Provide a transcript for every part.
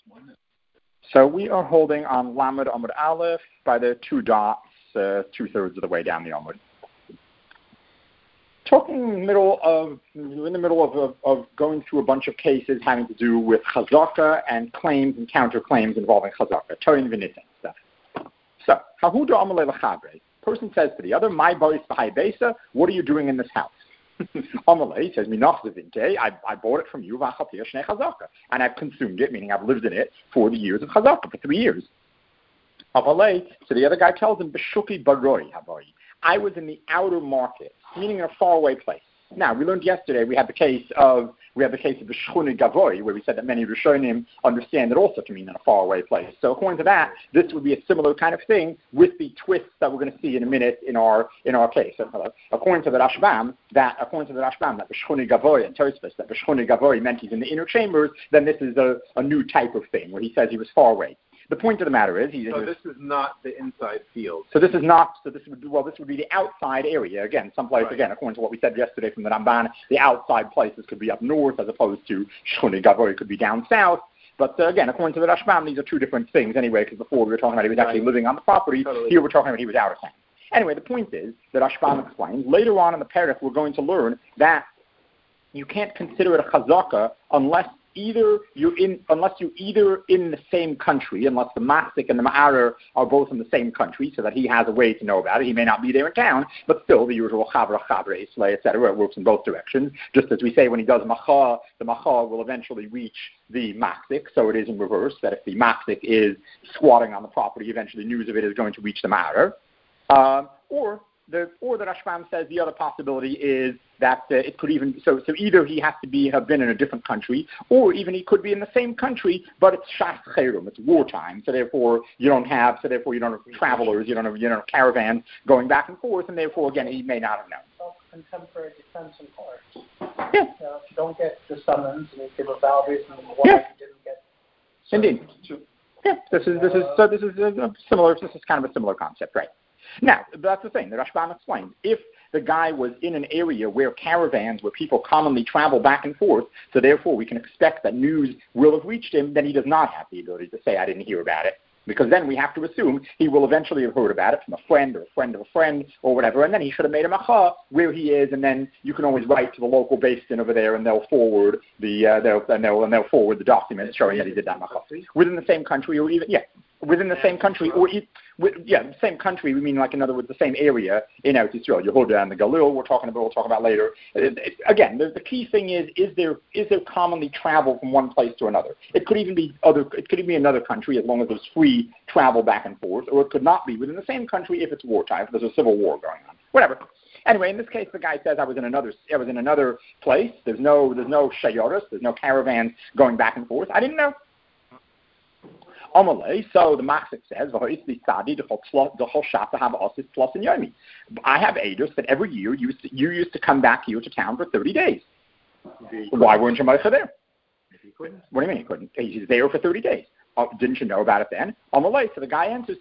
So we are holding on Lamed Amud Aleph by the 2 dots, 2/3 of the way down the Amud. Talking in the middle of going through a bunch of cases having to do with chazaka and claims and counterclaims involving chazaka, Torin V'Nitin stuff. So, Hahuda Amalei L'Chabre. Person says to the other, "My boys b'hai besa, what are you doing in this house?" Amalei says, "Minach v'vinte, I bought it from you, v'achatir shnei chazaka, and I've consumed it, meaning I've lived in it for the years of chazaka, for 3 years." Amalei, so the other guy tells him, "B'shuki baroi habai, I was in the outer market, meaning in a faraway place." Now, we learned yesterday we had the case of the Shchuni Gavoi, where we said that many Rishonim understand it also to mean in a faraway place. So according to that, this would be a similar kind of thing with the twists that we're going to see in a minute in our case. According to the Rashbam, that the Shchuni Gavoi and Tosfos, that the Shchuni Gavoi meant he's in the inner chambers, then this is a new type of thing where he says he was far away. The point of the matter is, this is not the inside field. This would be the outside area. Again, someplace, right. Again, according to what we said yesterday from the Ramban, the outside places could be up north as opposed to Shchuni Gavoi could be down south. But again, according to the Rashbam, these are two different things anyway, because before we were talking about he was actually living on the property. Totally. Here we're talking about he was out of town. Anyway, the point is that Rashbam explains, later on in the parak we're going to learn that you can't consider it a chazaka unless you're either in the same country, unless the Masik and the Ma'arer are both in the same country, so that he has a way to know about it. He may not be there in town, but still the usual Chavra, Islay, etc. It works in both directions. Just as we say when he does Macha, the Macha will eventually reach the Masik, so it is in reverse, that if the Masik is squatting on the property, eventually news of it is going to reach the Ma'arer. Or the Rashbam says the other possibility is that it could even so either he has to have been in a different country, or even he could be in the same country, but it's shas cherum, it's wartime, so therefore you don't have travelers, you don't have caravans going back and forth, and therefore again he may not have known. Contemporary defense in court. Yeah. If you don't get the summons and you give a valid reason why you didn't get. Indeed. Yeah. This is similar. This is kind of a similar concept, right? Now, that's the thing. The Rashbam explains. If the guy was in an area where people commonly travel back and forth, so therefore we can expect that news will have reached him, then he does not have the ability to say, I didn't hear about it. Because then we have to assume he will eventually have heard about it from a friend or a friend of a friend or whatever, and then he should have made a macha where he is, and then you can always write to the local beis din over there, and they'll forward they'll forward the document showing that he did that macha within the same country, or even within the same country, or the same country. We mean, like, in other words, the same area in Eretz Yisrael, Yehuda and the Galil. We'll talk about later. Again, the key thing is there commonly travel from one place to another? It could even be another country as long as there's free travel back and forth, or it could not be within the same country if it's wartime, if there's a civil war going on, whatever. Anyway, in this case, the guy says I was in another place. There's no shayoros, there's no caravans going back and forth. I didn't know. Amalei, so the Machzik says, I have Eidos that every year you used to come back here to town for 30 days. Why weren't you Moshe there? What do you mean he couldn't? He's there for 30 days. Didn't you know about it then? Amalei, so the guy answers,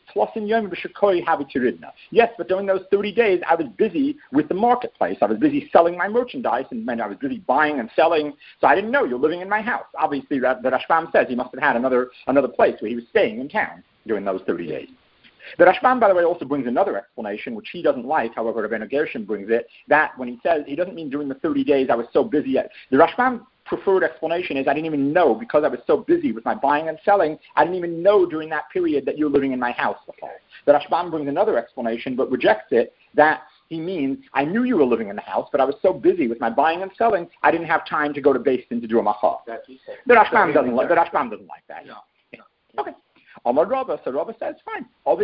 yes, but during those 30 days, I was busy with the marketplace. I was busy selling my merchandise, and I was busy buying and selling, so I didn't know you're living in my house. Obviously, the Rashbam says he must have had another place where he was staying in town during those 30 days. The Rashbam, by the way, also brings another explanation, which he doesn't like. However, Rabbeinu Gershon brings it, that when he says, he doesn't mean during the 30 days I was so busy. The Rashbam preferred explanation is I didn't even know, because I was so busy with my buying and selling, I didn't even know during that period that you're living in my house. Okay. The Rashbam brings another explanation, but rejects it, that he means I knew you were living in the house, but I was so busy with my buying and selling, I didn't have time to go to beis din to do a macha. The Rashbam doesn't like that. No. Okay. Amar Rava, so Rava says, fine.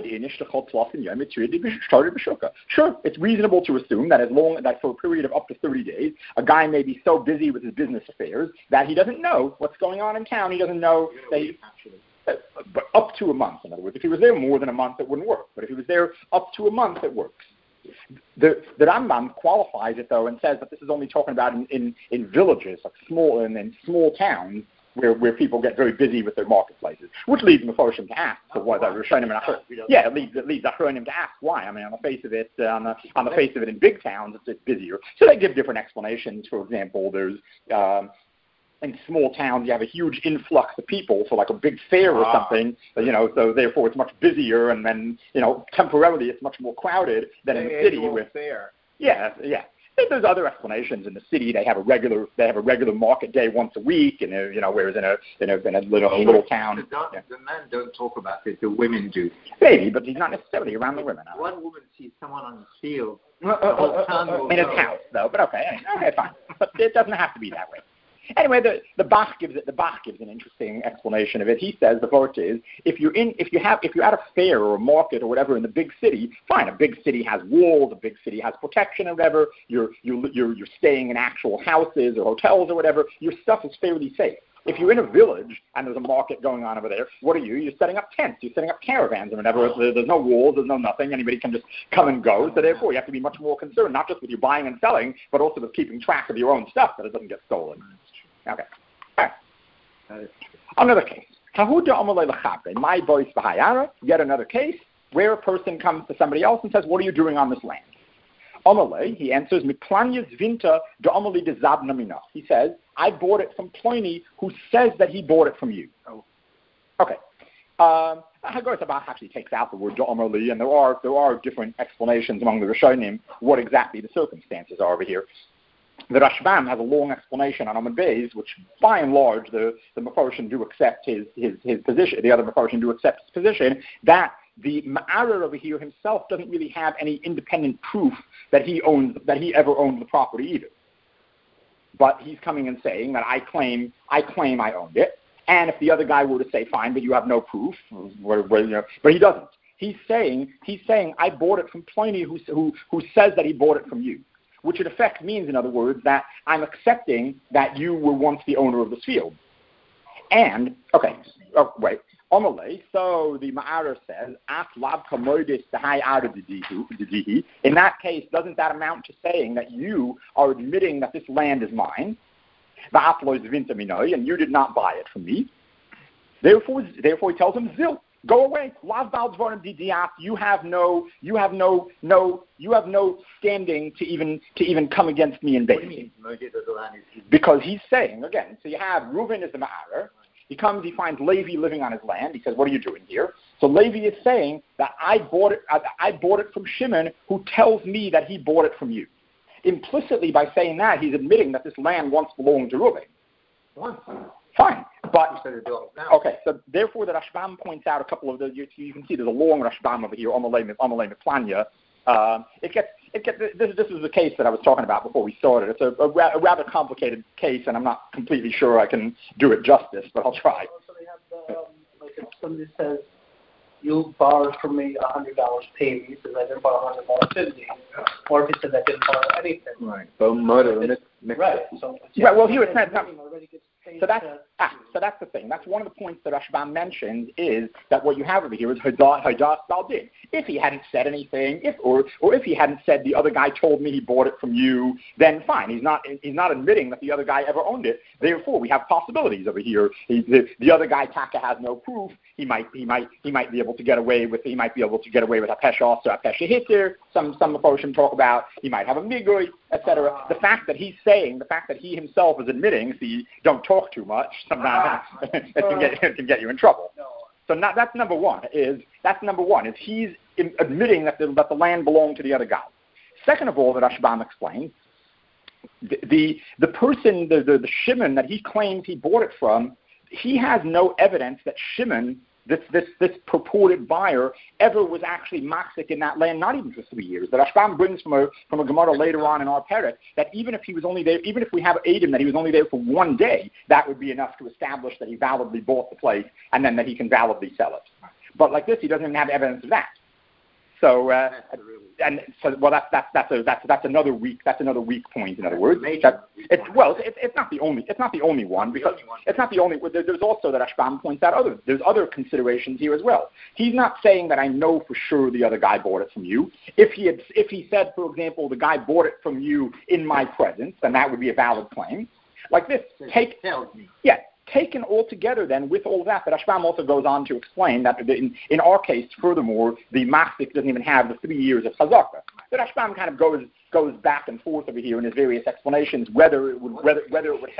Sure, it's reasonable to assume that for a period of up to 30 days, a guy may be so busy with his business affairs that he doesn't know what's going on in town. He doesn't know but up to a month, in other words. If he was there more than a month, it wouldn't work. But if he was there up to a month, it works. The Rambam qualifies it, though, and says that this is only talking about in villages, like small towns, where people get very busy with their marketplaces, which leads Mefarshim to ask for why the Rishonim and it leads Achronim to ask why. I mean, on the face of it, in big towns, it's busier. So they give different explanations. For example, there's in small towns you have a huge influx of people, so like a big fair or something, so therefore it's much busier, and then, temporarily it's much more crowded than in the city with fair. Yeah. There's other explanations. In the city, they have a regular market day once a week, and whereas in a little town, the men don't talk about it. The women do. Maybe, but he's not necessarily around the women. One woman sees someone on the field in his house, though. But okay, fine. But it doesn't have to be that way. Anyway, the Bach gives an interesting explanation of it. He says the vote is if you're at a fair or a market or whatever in the big city, fine. A big city has walls, a big city has protection or whatever. You're staying in actual houses or hotels or whatever. Your stuff is fairly safe. If you're in a village and there's a market going on over there, what are you? You're setting up tents. You're setting up caravans or whatever. There's no walls. There's no nothing. Anybody can just come and go. So therefore, you have to be much more concerned, not just with your buying and selling, but also with keeping track of your own stuff that it doesn't get stolen. Okay. All right. Another case. My voice Bahayara, yet another case where a person comes to somebody else and says, what are you doing on this land? Amalei, he answers, he says, I bought it from Pliny, who says that he bought it from you. Oh. Okay. Haggadah actually takes out the word Amalei, and there are different explanations among the Rishonim what exactly the circumstances are over here. The Rashbam has a long explanation on Amud Beis, which by and large the Mefarshim do accept his position. The other Mefarshim do accept his position that the Ma'arer over here himself doesn't really have any independent proof that he ever owned the property either. But he's coming and saying that I claim I owned it, and if the other guy were to say fine, but you have no proof, but he doesn't. He's saying I bought it from Pliny, who says that he bought it from you. Which in effect means, in other words, that I'm accepting that you were once the owner of this field. And, Amalei, so the Ma'arer says, in that case, doesn't that amount to saying that you are admitting that this land is mine, and you did not buy it from me? Therefore he tells him, Zil. Go away. You have no standing to even come against me in base. Because he's saying again. So you have Reuven is the Ma'arer. He comes. He finds Levi living on his land. He says, "What are you doing here?" So Levi is saying that I bought it from Shimon, who tells me that he bought it from you. Implicitly, by saying that, he's admitting that this land once belonged to Reuven. Once. Fine, but okay. So therefore, the Rashbam points out a couple of you can see there's a long Rashbam over here. Amalei Meplanya. This is the case that I was talking about before we started. It's a rather complicated case, and I'm not completely sure I can do it justice, but I'll try. So they have if somebody says you borrowed from me $100, pay me, because I didn't borrow $100.50, or if he said I didn't borrow anything. Right. So murder. Right. So well, here it's not. So that's the thing. That's one of the points that Rashbam mentions is that what you have over here is Hadas Baldin. If he hadn't said anything, if he hadn't said the other guy told me he bought it from you, then fine. He's not admitting that the other guy ever owned it. Therefore, we have possibilities over here. The other guy Taka has no proof. He might be able to get away with. He might be able to get away with a pesha also, a pesha hitter. Some Mefarshim talk about. He might have a migui, etc. The fact that he himself is admitting, see, don't talk too much. Sometimes it can get you in trouble. No. So that's number one. Is he's admitting that the land belonged to the other guy. Second of all, that Rashbam explains, the person, the Shimon that he claims he bought it from, he has no evidence that Shimon, this purported buyer, ever was actually machzik in that land, not even for 3 years. The Rashbam brings from a Gemara later on in our Perek that even if he was only there, even if we have Eidim that he was only there for 1 day, that would be enough to establish that he validly bought the place and then that he can validly sell it. But like this, he doesn't even have evidence of that. So that's another weak point. In other words, it's not the only one because it's not the only. There's also that Rashbam points out there's other considerations here as well. He's not saying that I know for sure the other guy bought it from you. If he said, for example, the guy bought it from you in my presence, then that would be a valid claim. Like this, taken all together, then, with all that, the Rashbam also goes on to explain that in our case, furthermore, the machzik doesn't even have the 3 years of chazaka. The Rashbam kind of goes back and forth over here in his various explanations whether it would help.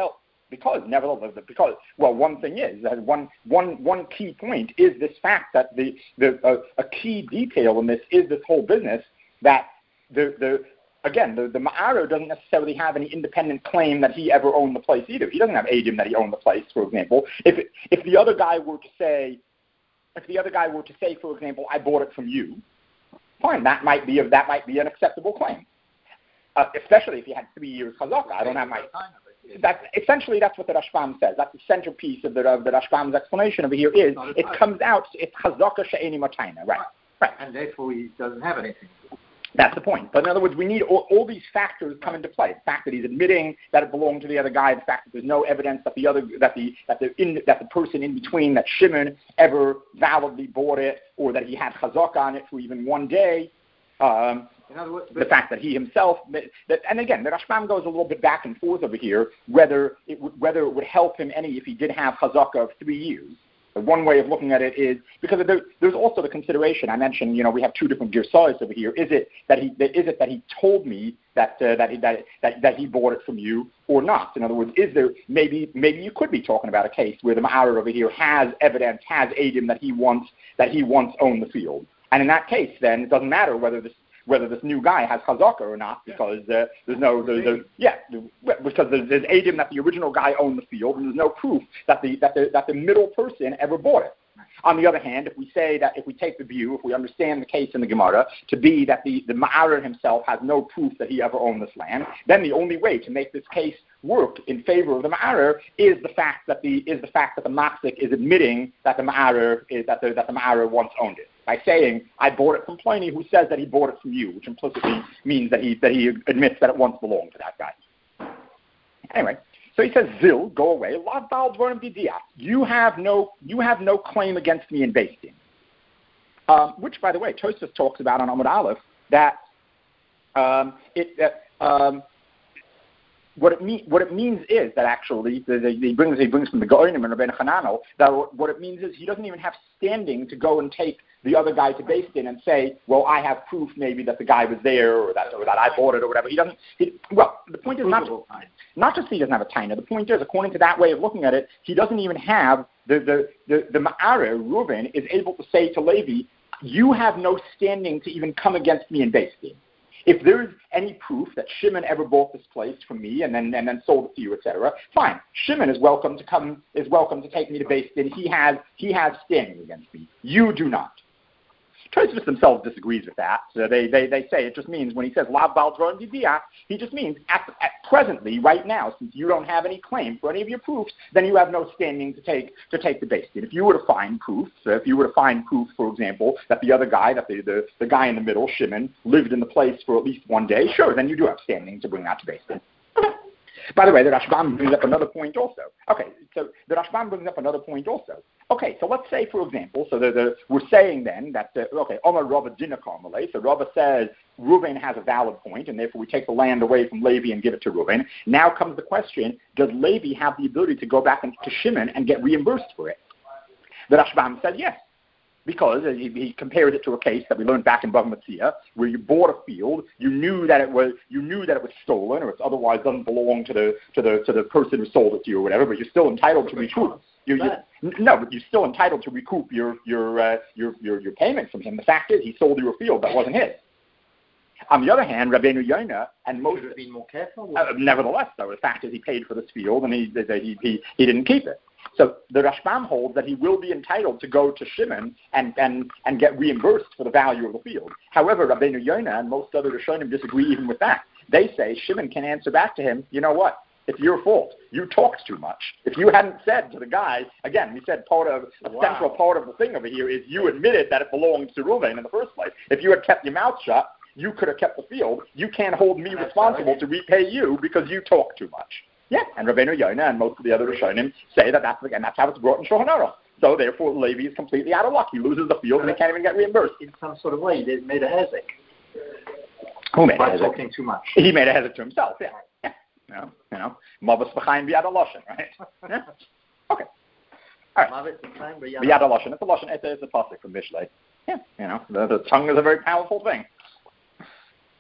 one thing is that one key point is this fact that a key detail in this is this whole business that the Ma'arer doesn't necessarily have any independent claim that he ever owned the place either. He doesn't have Eidim that he owned the place, for example. If the other guy were to say, for example, I bought it from you, fine, that might be an acceptable claim. Especially if you had 3 years chazaka. I don't have my. That's what the Rashbam says. That's the centerpiece of the Rashbam's explanation over here. Is it comes out? It's chazaka she'eni matayna, right? And therefore he doesn't have anything. That's the point. But in other words, we need all these factors come into play. The fact that he's admitting that it belonged to the other guy, the fact that there's no evidence that the person in between, that Shimon, ever validly bought it, or that he had chazaka on it for even one day. In other words, the fact that he himself, and again, the Rashbam goes a little bit back and forth over here, whether it would help him any if he did have chazaka of 3 years. One way of looking at it is because there's also the consideration I mentioned. We have two different girsahs over here. Is it that he told me that he bought it from you or not? In other words, is there maybe you could be talking about a case where the Ma'arer over here has evidence, has eidim that he once owned the field, and in that case, then it doesn't matter whether this new guy has chazaka or not, because there's eidim that the original guy owned the field, and there's no proof that the middle person ever bought it. On the other hand, if we take the view, if we understand the case in the Gemara to be that the Ma'arer himself has no proof that he ever owned this land, then the only way to make this case work in favor of the Ma'arer is the fact that the Machzik is admitting that the Ma'arer once owned it, by saying, I bought it from Pliny, who says that he bought it from you, which implicitly means that he admits that it once belonged to that guy. Anyway, so he says, Zil, go away. You have no claim against me in Beis Din. Which, by the way, Tosfos talks about on Amud Aleph, that what it means is that actually he brings from the Gaonim and Rabbeinu Hananel that what it means is he doesn't even have standing to go and take the other guy to Beis Din and say, well, I have proof maybe that the guy was there or that I bought it or whatever. The point is not just he doesn't have a taina. The point is, according to that way of looking at it, he doesn't even have the Ma'arer, Reuven, is able to say to Levi, you have no standing to even come against me in Beis Din. If there is any proof that Shimon ever bought this place from me and then sold it to you, etc., fine. Shimon is welcome to take me to Beis Din. He has standing against me. You do not. Tosfos themselves disagrees with that. So they say it just means when he says Lav Bal Dvarim Didiach, he just means at presently, right now, since you don't have any claim for any of your proofs, then you have no standing to take the Beis Din. If you were to find proof, for example, that the other guy, that the guy in the middle, Shimon, lived in the place for at least one day, sure, then you do have standing to bring that to Beis Din. By the way, the Rashbam brings up another point also. Okay, so let's say, for example, we're saying then that, Omar Rabba Dinakar Malay, so Rabba says Reuven has a valid point, and therefore we take the land away from Levi and give it to Reuven. Now comes the question, does Levi have the ability to go back to Shimon and get reimbursed for it? The Rashbam said yes. Because he compares it to a case that we learned back in Bava Metzia, where you bought a field, you knew that it was stolen, or it otherwise doesn't belong to the person who sold it to you or whatever, but you're still entitled to recoup. But you're still entitled to recoup your payment from him. The fact is, he sold you a field that wasn't his. On the other hand, Rabbeinu Yonah and most have been more careful. Nevertheless, though, the fact is he paid for this field and he didn't keep it. So the Rashbam holds that he will be entitled to go to Shimon and get reimbursed for the value of the field. However, Rabbeinu Yonah and most other Rishonim disagree even with that. They say Shimon can answer back to him, you know what? It's your fault. You talked too much. If you hadn't said to the guy, again, we said central part of the thing over here is you admitted that it belonged to Reuven in the first place. If you had kept your mouth shut, you could have kept the field. You can't hold me responsible to repay you because you talk too much. Yeah, and Rabbeinu Yonah and most of the other Rishonim say that's how it's brought in Shulchan Aruch. So therefore, Levi is completely out of luck. He loses the field and he can't even get reimbursed. In some sort of way, they made a hezek. Who made a hezek? Talking too much. He made a hezek to himself. Yeah. Mavas b'chaim b'yad lashon, right? Yeah. Okay. All right. B'yad lashon. It's a lashon. It's a pasuk from Mishlei. Yeah. The tongue is a very powerful thing.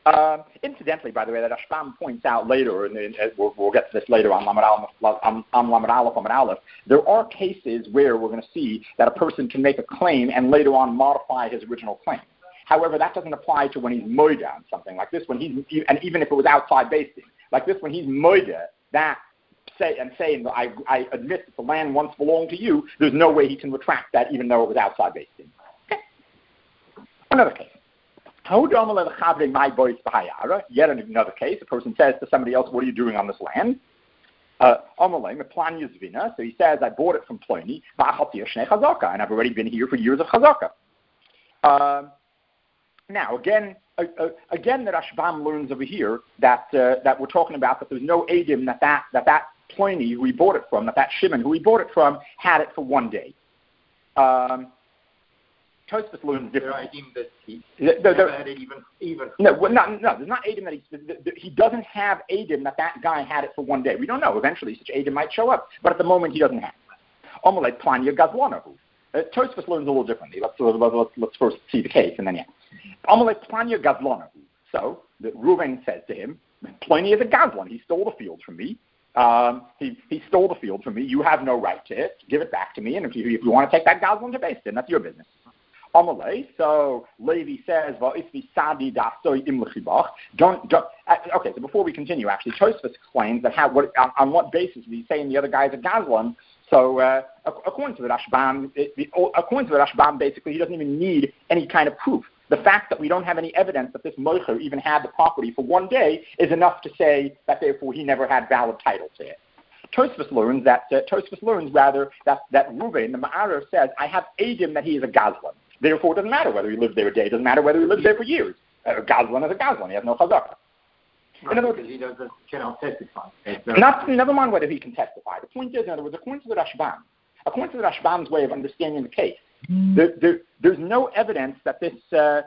Incidentally, by the way, that Rashbam points out later, and we'll get to this later on Lamed Aleph, there are cases where we're going to see that a person can make a claim and later on modify his original claim. However, that doesn't apply to when he's moida on something like this, and even if it was outside basing, like this, when he's moida, saying I admit that the land once belonged to you, there's no way he can retract that even though it was outside basing. Okay. Another case. Yet another case, a person says to somebody else, what are you doing on this land? So he says, I bought it from Pliny, and I've already been here for years of chazaka. Now, again, the Rashbam learns over here that we're talking about that there's no edim that Pliny who he bought it from, that Shimon who he bought it from, had it for one day. Tosfos learns differently. There had it even. No, there's not edim that he doesn't have edim that guy had it for one day. We don't know. Eventually, such edim might show up, but at the moment, he doesn't have it. Omelette planya gazlanahu. Tosfos learns a little differently. Let's first see the case, and then Omelette planya gazlanahu. So Reuven says to him, Pliny is a gazlan. He stole the field from me. He stole the field from me. You have no right to it. Give it back to me. And if you want to take that gazlan to Beis Din, that's your business. So Levi says, okay, so before we continue, actually, Tosfos explains that on what basis is he saying the other guy is a gazlan. So according to the Rashbam, basically, he doesn't even need any kind of proof. The fact that we don't have any evidence that this mocher even had the property for one day is enough to say that therefore he never had valid title to it. Tosfos learns that Reuven, the Ma'arer, says, I have edim that he is a gazlan. Therefore, it doesn't matter whether he lived there a day. It doesn't matter whether he lived there for years. A gazlan is a gazlan. He has no chazaka. In other words, he cannot testify. Never mind whether he can testify. The point is, in other words, according to the Rashbam's way of understanding the case, there's no evidence that this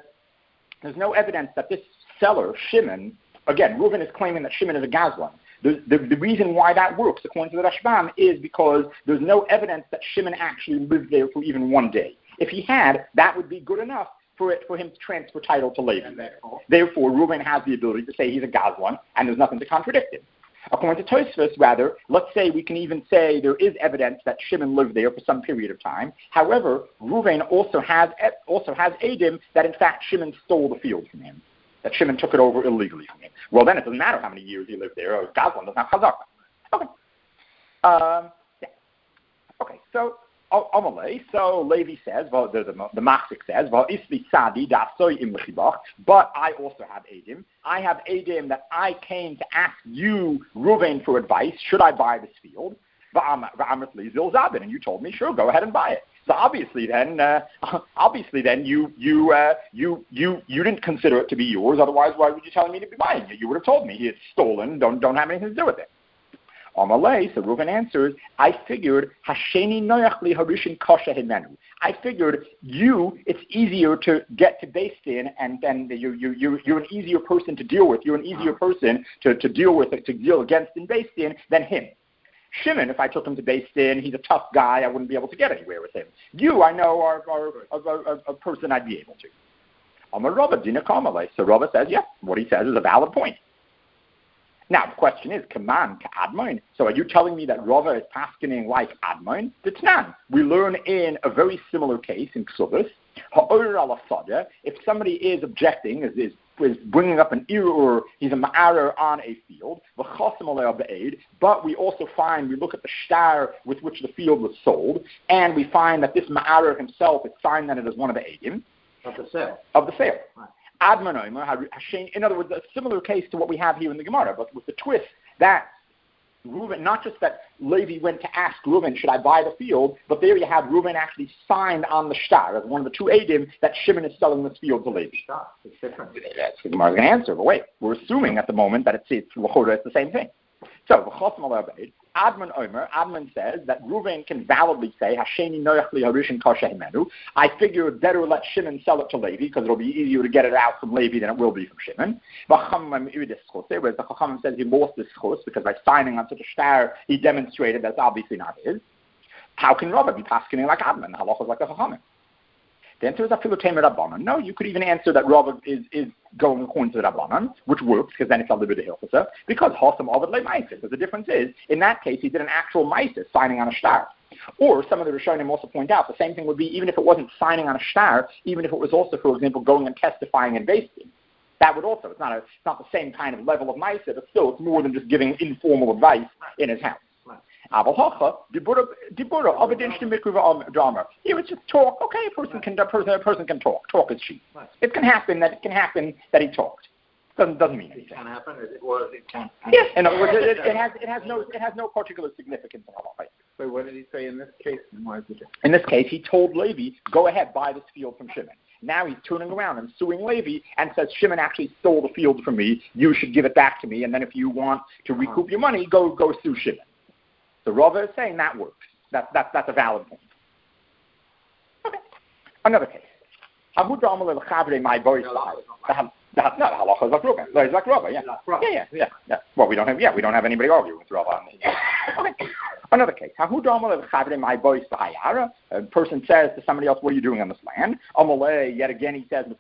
seller, Shimon, again, Reuven is claiming that Shimon is a gazlan. The reason why that works, according to the Rashbam, is because there's no evidence that Shimon actually lived there for even one day. If he had, that would be good enough for him to transfer title to Levi. Therefore, Reuven has the ability to say he's a gazlan, and there's nothing to contradict him. According to Tosfos, rather, let's say we can even say there is evidence that Shimon lived there for some period of time. However, Reuven also has edim that in fact Shimon stole the field from him, that Shimon took it over illegally from him. Well, then it doesn't matter how many years he lived there. Gazlan doesn't have chazaka. Okay. So Levi says, well, the Machzik says, well, isli sadi da'asoi im l'chibach, but I also have edim. I have edim that I came to ask you, Reuven, for advice. Should I buy this field? Va'amrit li zil zabin, and you told me, sure, go ahead and buy it. So obviously then you didn't consider it to be yours. Otherwise, why would you tell me to be buying it? You would have told me it's stolen. Don't have anything to do with it. Amalei, so Reuven answers, I figured Hasheni noyach li harishin kasha himenu. I figured it's easier to get to Beis Din, and then you're an easier person to deal with. You're an easier person to deal with, to deal against in Beis Din than him. Shimon, if I took him to Beis Din, he's a tough guy. I wouldn't be able to get anywhere with him. You, I know, are a person I'd be able to. Amar Rava Dina Kamalei. So Rava says, yeah, what he says is a valid point. Now, the question is, Kaman to Admon. So are you telling me that Rava is paskening like Admon? It's not. We learn in a very similar case in Ksubis, if somebody is objecting, is bringing up an or he's a ma'arer on a field, but we also find, we look at the shtar with which the field was sold, and we find that this ma'arer himself is signed that it is one of the edim. Of the sale. Right. In other words, a similar case to what we have here in the Gemara, but with the twist that Reuven, not just that Levi went to ask Reuven, should I buy the field, but there you have Reuven actually signed on the shtar as one of the two edim that Shimon is selling this field to Levi. It's different. That's the Gemara's going to answer, but wait, we're assuming at the moment that it's the same thing. So, Admon says that Reuven can validly say, Hasheni noyach li harishin kasha himenu. I figure it's better let Shimon sell it to Levi because it'll be easier to get it out from Levi than it will be from Shimon. Whereas the Chachamim says he lost this chus because by signing on such a shtar, he demonstrated that's obviously not his. How can Rava be paskening like Admon? The halacha is like the Chachamim. The answer is afilu temer rabbanan. No, you could even answer that Rav is going according to the rabbanan, which works because then it's a little bit of hilchasa. Because hasam avad le meisis. The difference is, in that case, he did an actual meisis, signing on a shtar. Or some of the Rishonim also point out the same thing would be even if it wasn't signing on a shtar, even if it was also, for example, going and testifying and basting. That would also, it's not the same kind of level of meisis, but still it's more than just giving informal advice in his house. Here it's just talk. Okay, a person can talk. Talk is cheap. It can happen that he talked. Doesn't mean anything. It can happen. It can. Yes. In other words, it has no particular significance in halacha. So what did he say in this case? And why is it different? In this case, he told Levi, "Go ahead, buy this field from Shimon." Now he's turning around and suing Levi and says, "Shimon actually stole the field from me. You should give it back to me. And then if you want to recoup your money, go sue Shimon." So Rava is saying that works. That's a valid point. Okay. Another case. The halacha is like Rava. It's like Rava, yeah. Yeah. Well, we don't have anybody arguing with Rava. Okay. Another case. A person says to somebody else, "What are you doing on this land?" Yet again, he says,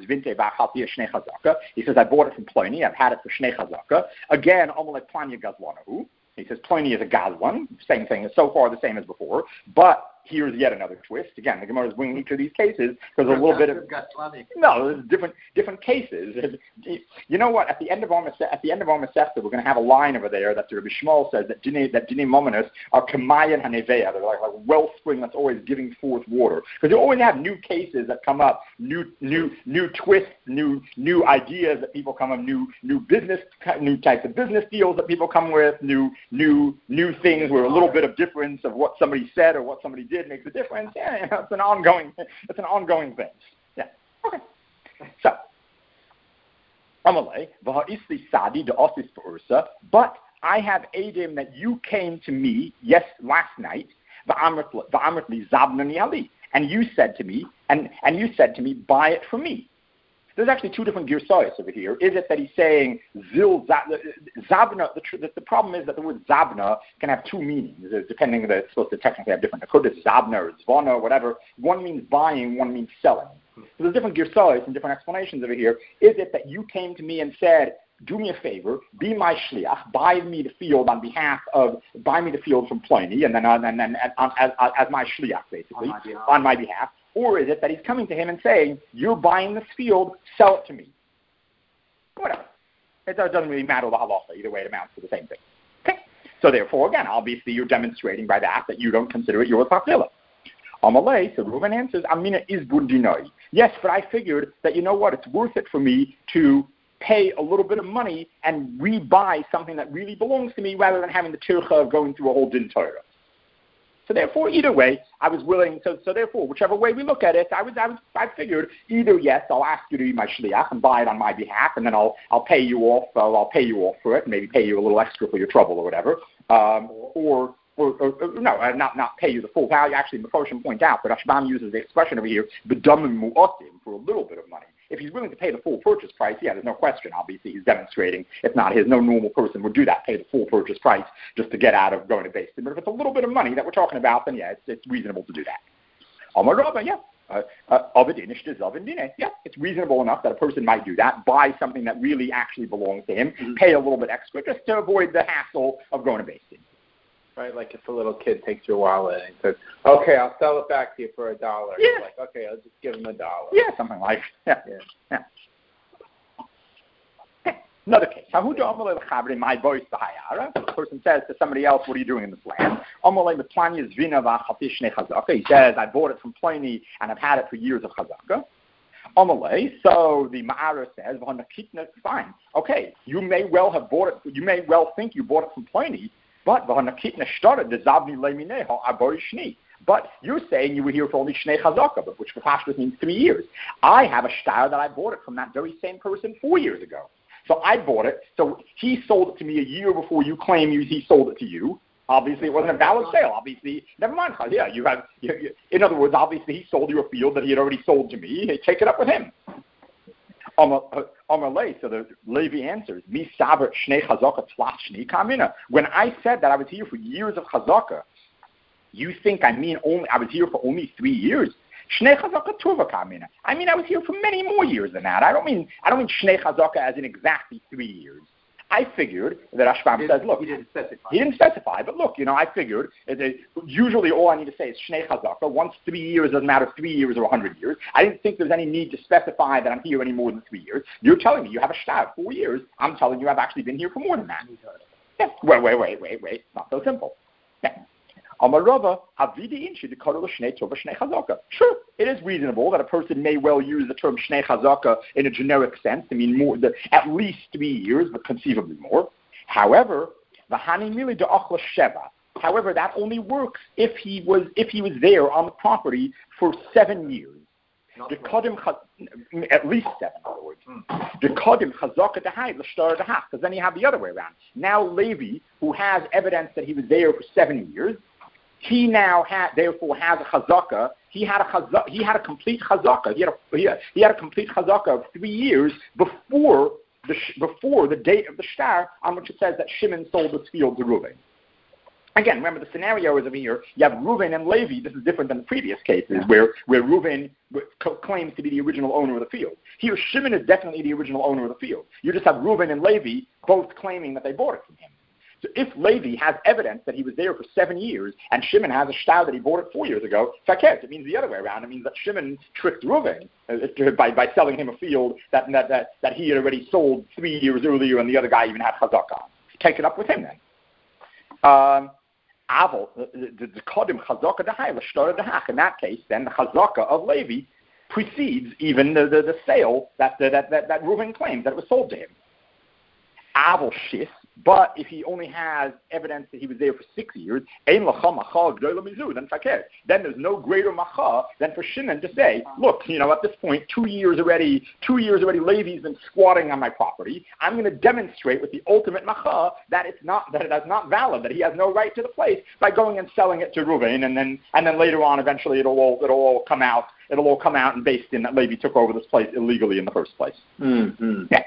he says, "I bought it from Pliny. I've had it for Shnei Chazaka." Again, he says Pliny is a Gazlan. Same thing. So far the same as before. But here's yet another twist. Again, the Gemara is bringing each of these cases because a little bit of there's different cases. You know what? At the end of our Masechta, we're going to have a line over there that the Rabbi Shmuel says that Dinei Mominus are Kamayan Hanevea. They're like a wellspring that's always giving forth water. Because you always have new cases that come up, new twists, new ideas that people come up, new types of business deals that people come with, new things where a little bit of difference of what somebody said or what somebody did makes a difference. Yeah, it's an ongoing thing. Yeah. Okay. So, but I have Adim that you came to me, last night, and you said to me, buy it from me. There's actually two different girsayos over here. Is it that he's saying zil zabna? The problem is that the word zabna can have two meanings, depending. It's supposed to technically have different. It could be zabna or zvana or whatever. One means buying, one means selling. So there's different girsayos and different explanations over here. Is it that you came to me and said, "Do me a favor, be my shliach, buy me the field from Pliny, and then as my shliach, basically, on my behalf." Or is it that he's coming to him and saying, "You're buying this field, sell it to me"? Whatever. It doesn't really matter the halacha. Either way, it amounts to the same thing. Okay. So therefore, again, obviously you're demonstrating by that you don't consider it yours tafila. Amalei, so Reuven answers, "Amina is bundinoi." Yes, but I figured that, you know what, it's worth it for me to pay a little bit of money and rebuy something that really belongs to me rather than having the tircha of going through a whole din Torah. So therefore, either way, I was willing. So therefore, whichever way we look at it, I figured either yes, I'll ask you to be my shliach and buy it on my behalf, and then I'll pay you off. I'll pay you off for it, and maybe pay you a little extra for your trouble or whatever. Or not pay you the full value. Actually, Mefoshim point out that Rashbam uses the expression over here, "bedamim mu'atim," for a little bit of money. If he's willing to pay the full purchase price, yeah, there's no question. Obviously, he's demonstrating. If not, no normal person would do that, pay the full purchase price just to get out of going to Beis Din. But if it's a little bit of money that we're talking about, then yeah, it's reasonable to do that. Yeah, it's reasonable enough that a person might do that, buy something that really actually belongs to him, pay a little bit extra just to avoid the hassle of going to Beis Din. Right, like if a little kid takes your wallet and says, "Okay, I'll sell it back to you for $1." Yeah. You're like, "Okay, I'll just give him $1." Yeah, something like that. Yeah. Okay. Another case. The person says to somebody else, "What are you doing in this land?" He says, "I bought it from Pliny and I've had it for years of chazaka." So the Ma'ara says, "Fine. Okay, you may well have bought it. You may well think you bought it from Pliny. But you're saying you were here for only Shnei Chazaka, but which for Pashtus means 3 years. I have a shtar that I bought it from that very same person 4 years ago. So I bought it. So he sold it to me a year before you claim he sold it to you. Obviously, it wasn't a valid sale. Obviously, never mind. Yeah, in other words, obviously he sold you a field that he had already sold to me. Take it up with him." So the Levi answers, when I said that I was here for years of chazaka, you think I mean I was here for only 3 years? Shnei chazaka tuva kamina. I mean, I was here for many more years than that. I don't mean shnei chazaka as in exactly 3 years. I figured that Rashbam says, look, he didn't specify. He didn't specify, but look, I figured usually all I need to say is Shnei Chazaka. Once 3 years doesn't matter 3 years or 100 years. I didn't think there's any need to specify that I'm here any more than 3 years. You're telling me you have a shtar 4 years. I'm telling you I've actually been here for more than that. Yeah. Wait. It's not so simple. Yeah. Sure, it is reasonable that a person may well use the term Shnei Chazaka in a generic sense. I mean, at least 3 years, but conceivably more. However, that only works if he was there on the property for 7 years. At least 7, in other words. Because then you have the other way around. Now Levi, who has evidence that he was there for 7 years, he now therefore has a chazaka. He had a complete chazaka. He had a complete chazaka of 3 years before the date of the shtar on which it says that Shimon sold this field to Reuven. Again, remember the scenario is over here. You have Reuven and Levi. This is different than the previous cases where Reuven claims to be the original owner of the field. Here, Shimon is definitely the original owner of the field. You just have Reuven and Levi both claiming that they bought it from him. So if Levi has evidence that he was there for 7 years and Shimon has a shtar that he bought it 4 years ago, it means the other way around. It means that Shimon tricked Reuven by selling him a field that he had already sold 3 years earlier and the other guy even had chazaka on. Take it up with him then. In that case, then the chazaka of Levi precedes even the sale that Reuven claims that it was sold to him. Aval shis. But if he only has evidence that he was there for 6 years, then there's no greater macha than for Shimon to say, look, at this point, 2 years already, Levi's been squatting on my property. I'm going to demonstrate with the ultimate macha that it is not valid, that he has no right to the place by going and selling it to Reuven, and then later on, eventually, it'll all come out. It'll all come out and based in that Levi took over this place illegally in the first place. Mm-hmm. Yeah.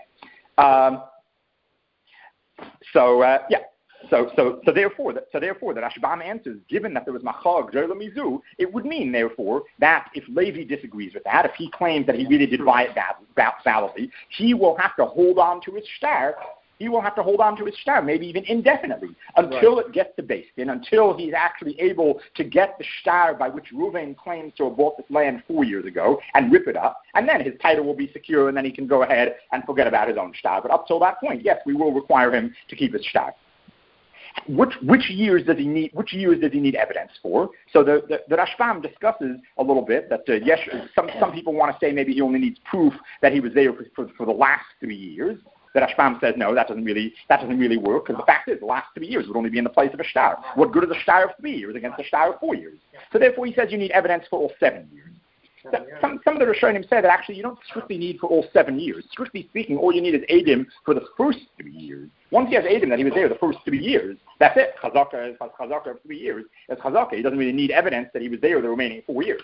So therefore, the Rashbam answers, given that there was machag g'dola mizu, it would mean, therefore, that if Levi disagrees with that, if he claims that he really did buy it validly, he will have to hold on to his shtar. Maybe even indefinitely, until it gets to Beis Din, until he's actually able to get the shtar by which Reuven claims to have bought this land 4 years ago and rip it up, and then his title will be secure, and then he can go ahead and forget about his own shtar. But up till that point, yes, we will require him to keep his shtar. Which years does he need? Which years does he need evidence for? So the Rashbam discusses a little bit that yes, some people want to say maybe he only needs proof that he was there for the last 3 years. The Rashbam says no, that doesn't really work, because the fact is the last 3 years would only be in the place of a shtar. What good is a shtar of 3 years against a shtar of 4 years? So therefore, he says you need evidence for all 7 years. Some of the Rishonim say that actually you don't strictly need for all 7 years. Strictly speaking, all you need is Eidim for the first 3 years. Once he has Eidim that he was there the first 3 years, that's it. Chazaka is Chazaka of 3 years. It's Chazaka. He doesn't really need evidence that he was there the remaining 4 years.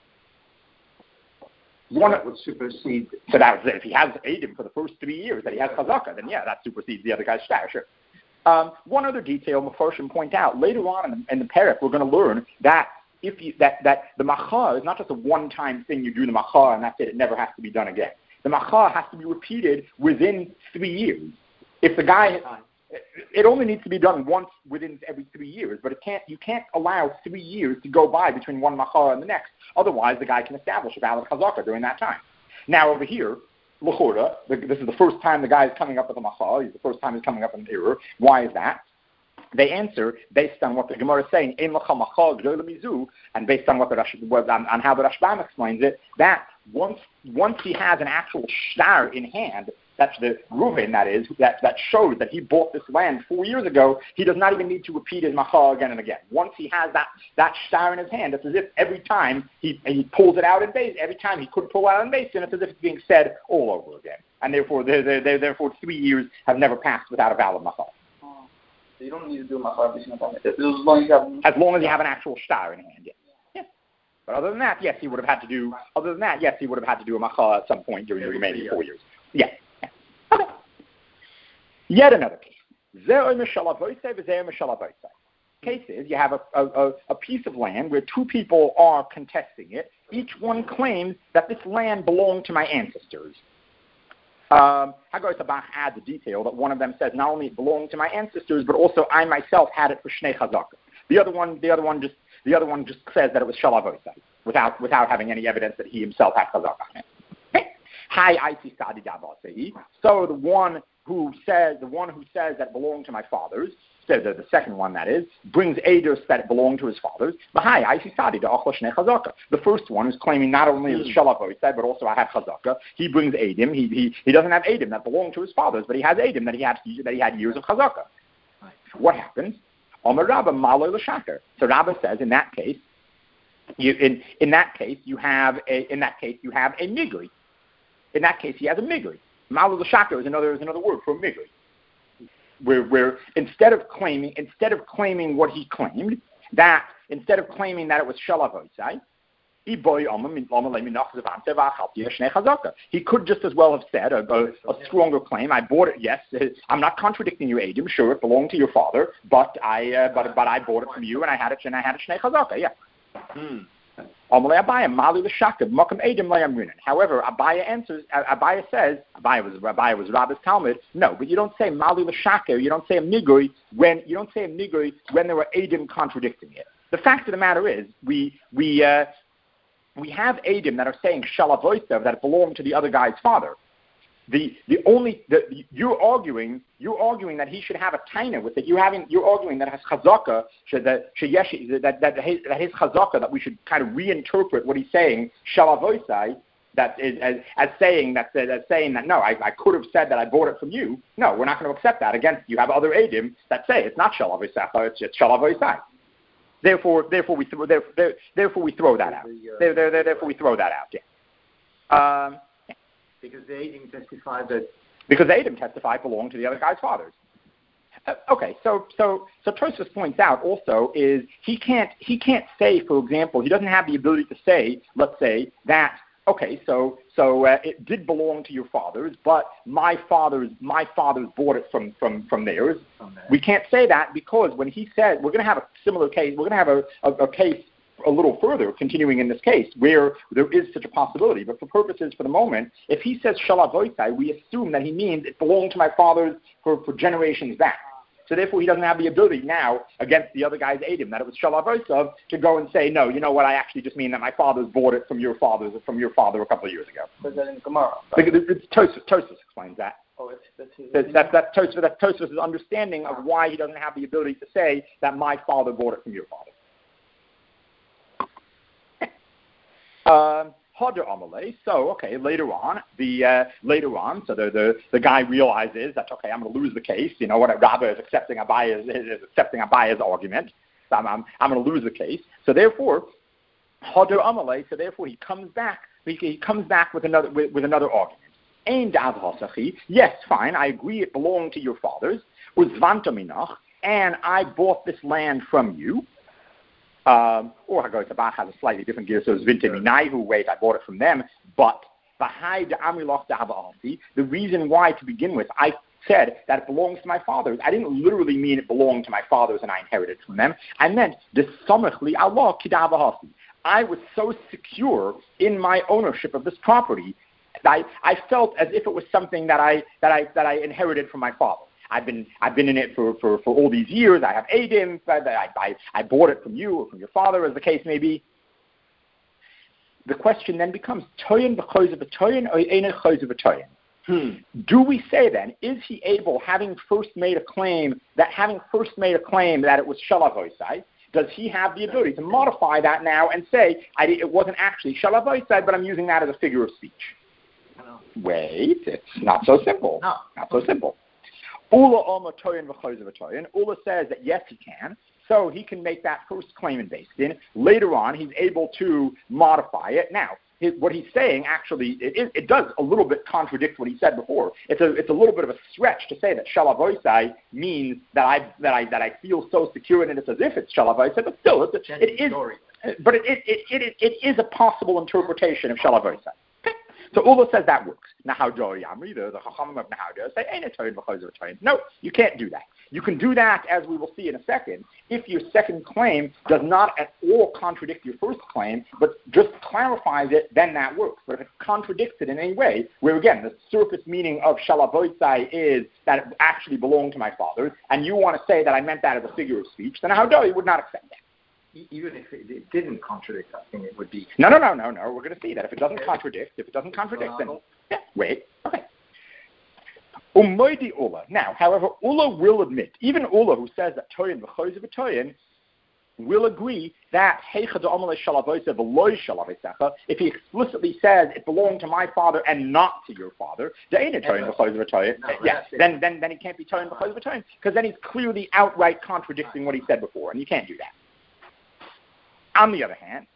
That would supersede. So that was it. If he has Eidim for the first 3 years that he has Chazaka, then yeah, that supersedes the other guy's shtar, sure. One other detail Mefarshim point out, later on in the Perek, we're going to learn that that the macha is not just a one-time thing. You do the macha and that's it. It never has to be done again. The macha has to be repeated within 3 years. If the guy, it only needs to be done once within every 3 years, but you can't allow 3 years to go by between one macha and the next. Otherwise, the guy can establish a valid chazaka during that time. Now over here, l'chora, this is the first time the guy is coming up with a macha. It's the first time he's coming up with an error. Why is that? They answer based on what the Gemara is saying, and based on what on how the Rashbam explains it, that once he has an actual shtar in hand, that's the Reuven, that shows that he bought this land 4 years ago, he does not even need to repeat his macha again and again. Once he has that shtar in his hand, it's as if every time he pulls it out in base, every time he could pull out in base, and it's as if it's being said all over again. And therefore, 3 years have never passed without a valid macha. So you don't need to do macha every single time. As long as you have an actual shtar in hand, yes. Yeah. But other than that, yes, he would have had to do a macha at some point during the remaining 4 years. Yeah. Okay. Yet another case. case is you have a piece of land where two people are contesting it. Each one claims that this land belonged to my ancestors. Hagoy Tabach adds a detail that one of them says not only it belonged to my ancestors, but also I myself had it for Shnei Chazaka. The other one just says that it was Shalavosai without having any evidence that he himself had Chazaka on it. So the one who says that it belonged to my fathers, the second one that is, brings edus that it belonged to his fathers. The first one is claiming not only it was Shalavosai, but also I had Chazaka. He brings edim. He doesn't have edim that belonged to his fathers, but he has edim that he had years of Chazaka. What happens? Omer Rabba Malo l'Shaker. So Rabba says in that case, in that case you have a migri. In that case, he has a migri. Malo l'Shaker is another word for a migri. Where instead of claiming what he claimed, that instead of claiming that it was Shalavosai, he could just as well have said a stronger claim. I bought it. Yes, I'm not contradicting you, Adam. Sure, it belonged to your father, but I bought it from you, and I had it Shnei Chazaka. Yeah. However, Abaya says, Abaya was Rabbi's Talmud. No, but you don't say Mali l'Shaker. You don't say a miguri when there were Adam contradicting it. The fact of the matter is, we have Adam that are saying Shalavoisav that it belonged to the other guy's father. You're arguing that he should have a taina with it. You're arguing that his chazaka that his chazaka that we should kind of reinterpret what he's saying shalavoisai that is as saying that no, I could have said that I bought it from you. No, we're not going to accept that. Against you have other edim that say it's not shalavoisai, it's shalavoisai. Therefore we throw that out. Therefore we throw that out. Yeah. Because the Adam testified that. Because the Adam testified belonged to the other guy's fathers. Okay, so Tosfos points out also is he can't say, for example, he doesn't have the ability to say, let's say that okay, so it did belong to your fathers, but my fathers bought it from theirs. We can't say that because when he said we're going to have a similar case, we're going to have a case a little further, continuing in this case, where there is such a possibility. But for purposes for the moment, if he says Shalavoisai, we assume that he means it belonged to my fathers for generations back. So therefore, he doesn't have the ability now against the other guy's Adam that it was Shalavoisav to go and say, no, you know what, I actually just mean that my fathers bought it from your father a couple of years ago. But that in Gemara. Right? Tosfos explains that. Oh, that's Tosfos' understanding of why he doesn't have the ability to say that my father bought it from your father. So okay, later on, the guy realizes that okay, I'm going to lose the case. You know what? Rabbi is accepting Abaya's argument. So I'm going to lose the case. So therefore, Hadar Amalei. So therefore, he comes back. He comes back with another argument. Ein da'av hasachi. Yes, fine. I agree. It belonged to your fathers. Uzvanta minach, and I bought this land from you. Or Hagoy Tabach has a slightly different gear, so it's Vinte Minai, who wait, I bought it from them. But the reason why, to begin with, I said that it belongs to my fathers, I didn't literally mean it belonged to my fathers and I inherited from them. I meant Allah kidavahasi. I was so secure in my ownership of this property, I felt as if it was something that I inherited from my father. I've been in it for all these years. I have Adim. I bought it from you or from your father, as the case may be. The question then becomes: Toyin b'choz of a toyin or ain't choz of a toyin? Do we say then, is he able, having first made a claim that it was Shalavoisai, does he have the ability to modify that now and say it wasn't actually Shalavoisai, but I'm using that as a figure of speech? No. Wait, it's not so simple. No. Not so simple. Ula says that yes, he can. So he can make that first claim in Beis Din. Later on, he's able to modify it. Now, what he's saying actually, it does a little bit contradict what he said before. It's a little bit of a stretch to say that Shalavoisai means that I feel so secure in it. It's as if it's Shalavoisai, but still, it is. But it is a possible interpretation of Shalavoisai. So Ula says that works. Nahau Jori Amri, the Chachamim of Nahau say, ain't a toyin because of a toyin. No, you can't do that. You can do that, as we will see in a second, if your second claim does not at all contradict your first claim, but just clarifies it, then that works. But if it contradicts it in any way, where again, the surface meaning of shalavoisai is that it actually belonged to my father, and you want to say that I meant that as a figure of speech, then a Hadoi would not accept that. Even if it didn't contradict, I think it would be. No. We're going to see that. If it doesn't contradict, then... Yeah, wait. Okay. Umoidi Ula. Now, however, Ula will admit, even Ula who says that Toyin v'choyz v'toyin will agree that if he explicitly says it belonged to my father and not to your father, then he can't be Toyin v'choyz v'toyin, because then he's clearly outright contradicting what he said before, and you can't do that. On the other hand,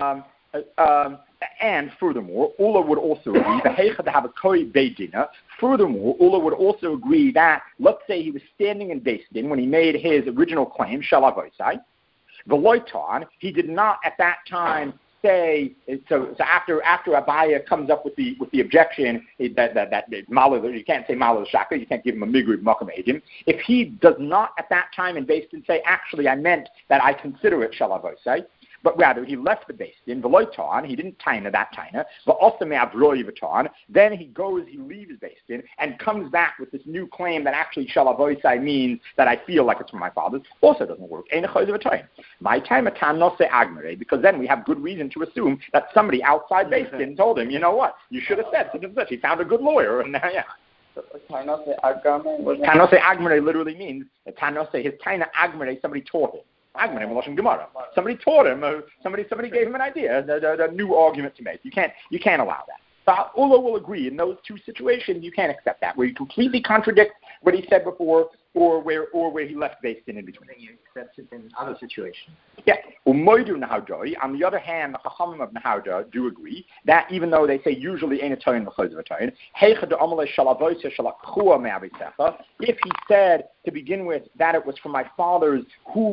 and furthermore, Ula would also agree, furthermore, Ula would also agree that, let's say he was standing in Beis Din when he made his original claim, Shalavosai, Veloiton, he did not at that time say, so after Abaya comes up with the objection that you can't say Malal Shaka, you can't give him a Migrib Makam Edim. If he does not at that time in Beis Din say, actually I meant that I consider it Shalavosai, but rather he left the Beis Din, Veloiton, he didn't taina that taina, but also me'avroi v'ton, then he leaves Beis Din, and comes back with this new claim that actually Shalavoisai means that I feel like it's from my father, also doesn't work. My time agmere, because then we have good reason to assume that somebody outside Beis Din told him, you know what, you should have said such and such. He found a good lawyer, and now, yeah. Tanose agmere literally means, his taina agmere, somebody taught him. Somebody taught him. Somebody gave him an idea, a new argument to make. You can't allow that. So Ula will agree in those two situations. You can't accept that, where you completely contradict what he said before, or where he left Beis Din in between. Then you accept it in other situations. Yeah. Umoidu Nahadoi. On the other hand, the Chachamim of Nahada do agree that even though they say usually ain't a toyin v'choz v'toyin, heicha de amalei shalavoisa shalakchua me'avisecha. If he said to begin with that it was from my father's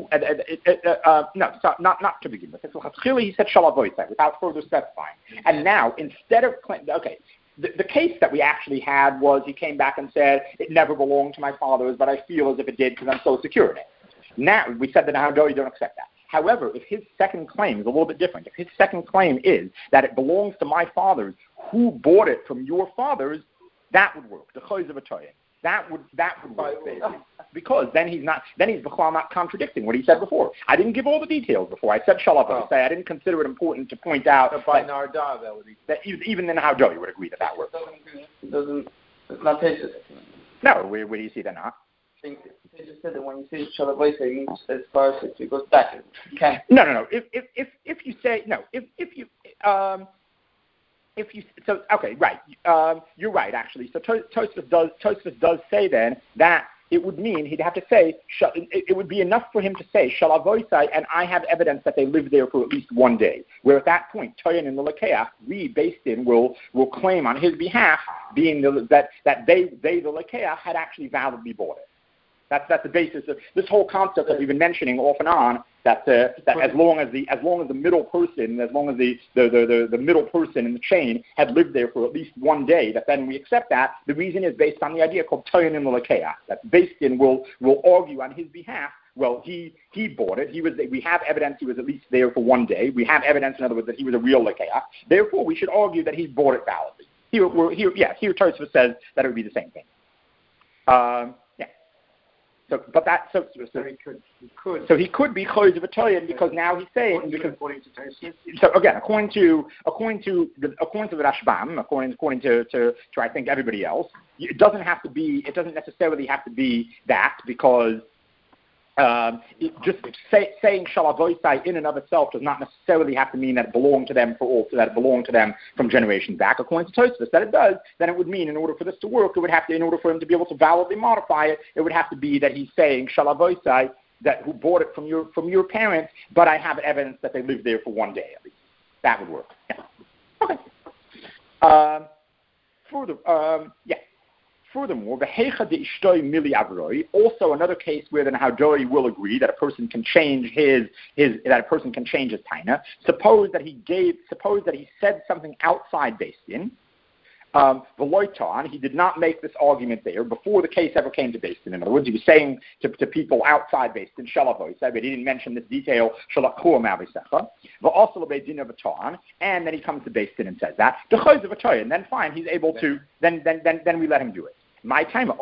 not to begin with. Clearly he said shalavoisa without further specifying. And now instead of the case that we actually had was he came back and said, it never belonged to my father's, but I feel as if it did because I'm so secure in it. Now, we said that now you don't accept that. However, if his second claim is a little bit different, if his second claim is that it belongs to my father's, who bought it from your father's, that would work. The choiz of a toyin. That would work, because then he's b'chol not contradicting what he said before. I didn't give all the details before. I said Shalavosai. I didn't consider it important to point out that even in Nahadoi would agree that works. It's not Tesis. No, where do you see that not? I think they just said that when you say Shalavosai, it means as far as it goes back. You can't. No. If you say no, okay, right. You're right, actually. So Tosfos does say then that it would mean he'd have to say it would be enough for him to say Shalavoisai, and I have evidence that they lived there for at least one day. Where at that point, Toyin and the Lekeach, we Beis Din will claim on his behalf, being that they the Lekeach had actually validly bought it. That's the basis of this whole concept that we've been mentioning off and on. That as long as the middle person, as long as the middle person in the chain had lived there for at least one day, that then we accept that. The reason is based on the idea called Toyin and Lekeach, that Beis Din will argue on his behalf. Well, he bought it. We have evidence he was at least there for one day. We have evidence, in other words, that he was a real Lekeach. Therefore, we should argue that he bought it validly. Here Tosfos says that it would be the same thing. So he could be choiz of a toyin, because now he's saying according to so again according to the Rashbam, according to I think everybody else, it doesn't necessarily have to be that, because saying Shalavoisai in and of itself does not necessarily have to mean that it belonged to them that it belonged to them from generations back. According to Tosfos, that it does, then it would mean in order for this to work, it would have to, in order for him to be able to validly modify it, it would have to be that he's saying Shalavoisai, that who bought it from your parents, but I have evidence that they lived there for one day at least. That would work. Yeah. Okay. Furthermore, also another case where the Nahadoi will agree that a person can change his taina. Suppose that he said something outside Beis Din, He did not make this argument there before the case ever came to Beis Din. In other words, he was saying to people outside Beis Din, but he didn't mention this detail, and then he comes to Beis Din and says that, and then fine, he's able to, then we let him do it. My time,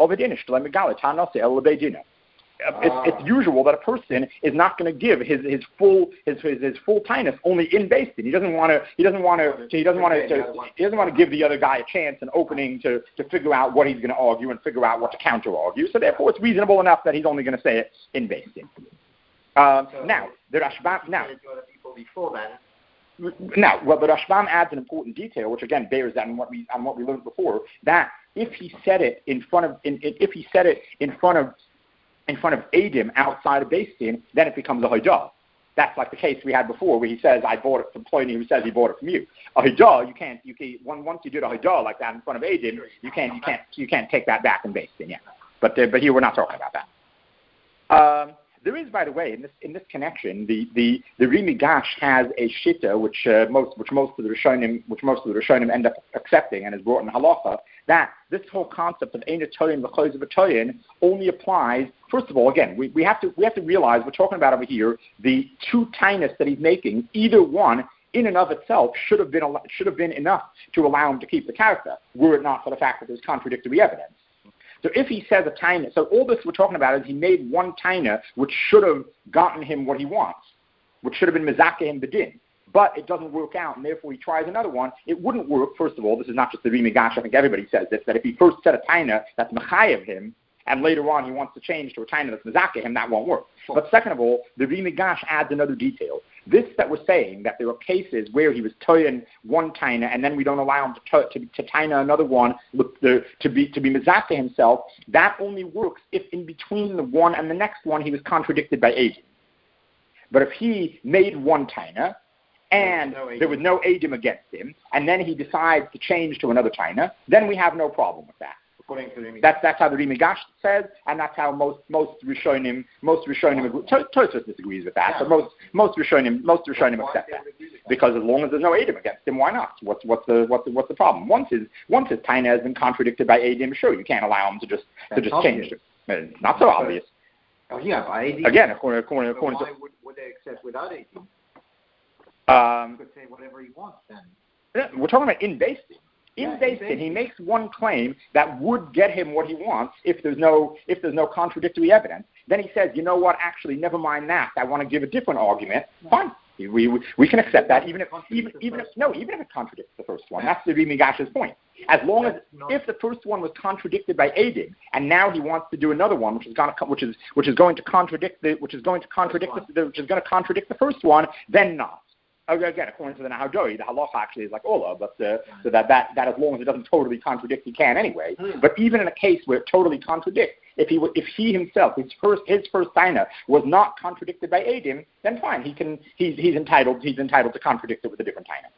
it's usual that a person is not going to give his full tinus only in Beis Din. He doesn't want to give the other guy a chance, an opening to figure out what he's going to argue and figure out what to counter argue. So therefore, it's reasonable enough that he's only going to say it in Beis Din. Now the Rashbam the Rashbam adds an important detail, which again bears on what we learned before, that if he said it in front of Adim outside of Beis Din, then it becomes a Haidah. That's like the case we had before, where he says, "I bought it from Pliny," who says he bought it from you. A Haidah, you can't. Once you did a Haidah like that in front of Adim, you can't take that back in Beis Din. Yeah, but here we're not talking about that. There is, by the way, in this connection, the Rimi Gash has a shita which most of the Rishonim end up accepting and is brought in halacha, that this whole concept of Ein Toyin v'Choz v'Toyin only applies. First of all, again, we have to realize we're talking about over here the two tinus that he's making. Either one, in and of itself, should have been enough to allow him to keep the character, were it not for the fact that there's contradictory evidence. So if he says a taina, so all this we're talking about is he made one taina which should have gotten him what he wants, which should have been mezakeh him bedin, but it doesn't work out, and therefore he tries another one. It wouldn't work. First of all, this is not just the Rimi Gash. I think everybody says this, that if he first said a taina that's mechayev him, and later on he wants to change to a taina that's mezakeh him, that won't work. But second of all, the Rimi Gash adds another detail. This that we're saying, that there are cases where he was toyin one taina and then we don't allow him to taina another one to be mezakeh himself, that only works if in between the one and the next one he was contradicted by Adim. But if he made one taina and there was no Adim against him, and then he decides to change to another taina, then we have no problem with that. That's how the Rimi Gash says, and that's how most Rishonim agree. Tosfos disagrees with that, but most Rishonim accept that, because as long as there's no Adim against him, why not? What's the problem? Once his taina has been contradicted by Adim, sure, you can't allow him to just change it. Not so obvious. Oh yeah, by Adim. Again, according why to would they accept without Adim? He could say whatever he wants then. We're talking about in Beis Din. In Beis Din, he makes one claim that would get him what he wants if there's no contradictory evidence. Then he says, you know what? Actually, never mind that. I want to give a different argument. Fine, we can accept that, even if it contradicts the first one. That's the Rimi Gash's point. As long as if the first one was contradicted by Adim, and now he wants to do another one, which is going to contradict the first one, then not. Again, according to the Nahadori, the halacha actually is like Ola, but so that as long as it doesn't totally contradict, he can anyway. But even in a case where it totally contradicts, if he himself, his first taina was not contradicted by Adim, then fine, he's entitled to contradict it with a different taina.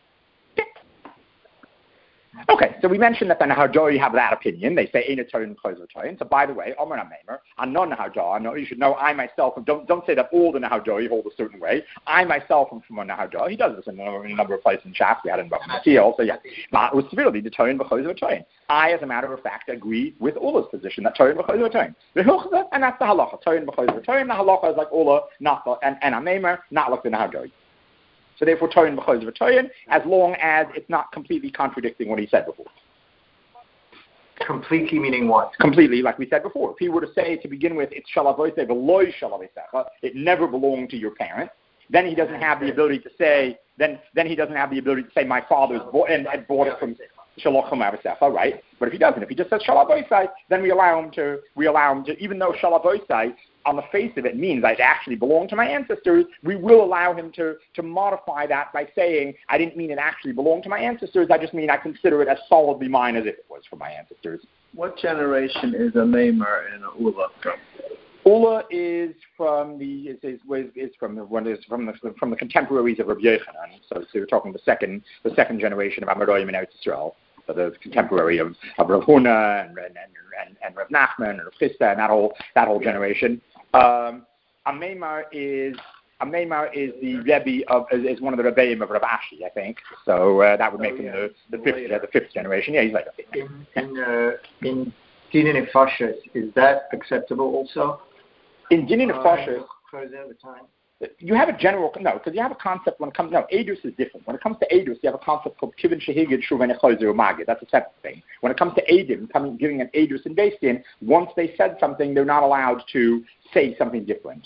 Okay, so we mentioned that the Nahadori have that opinion. They say Ein Toyin v'Choz v'Toyin. So by the way, Omer Namemer, I'm not Nahador. You should know I myself, don't say that all the Nahadori hold a certain way. I myself am from a Nahador. He does this in a number of places in Shas. We had it in Bava so yeah. But it was severely the Toyin v'Choz v'Toyin. I, as a matter of fact, agree with Ula's position that Toyin v'Choz v'Toyin. And that's the halacha. Toyin v'Choz v'Toyin. The halacha is like Ula, not and Namemer, not like the Nahadori. So therefore, Toyin v'Choz v'Toyin, as long as it's not completely contradicting what he said before. Completely meaning what? Completely, like we said before. If he were to say to begin with, it's shalavoise v'loy shalavoisecha, it never belonged to your parent, then he doesn't have the ability to say. Then he doesn't have the ability to say my father's bought it from Shalachim Avasecha, right? But if he doesn't, if he just says shalavoise, then we allow him to, even though shalavoise on the face of it means I actually belong to my ancestors, we will allow him to modify that by saying, I didn't mean it actually belonged to my ancestors, I just mean I consider it as solidly mine as if it was from my ancestors. What generation is a Meimer and a Ula from? Ula is from the contemporaries of Rabbi Yochanan. So you're talking the second generation of Amoraim in Eretz Yisrael. So the contemporary of Rav Huna and Rav Nachman and Rav Chisda and that whole generation. A Meimar is A Meimar is the Rebbe is one of the Rebbeim of Rav Ashi, I think. So that would make him the fifth generation. Yeah, he's later. In Dinin Nefashos, is that acceptable also? In Dinin Nefashos, you have a general, because you have a concept when it comes, Eidus is different. When it comes to Eidus, you have a concept called Kivin Shehigid Shuven Echol Zeu Magid. That's a separate thing. When it comes to Eidim, giving an Eidus in Beis Din, once they said something, they're not allowed to say something different.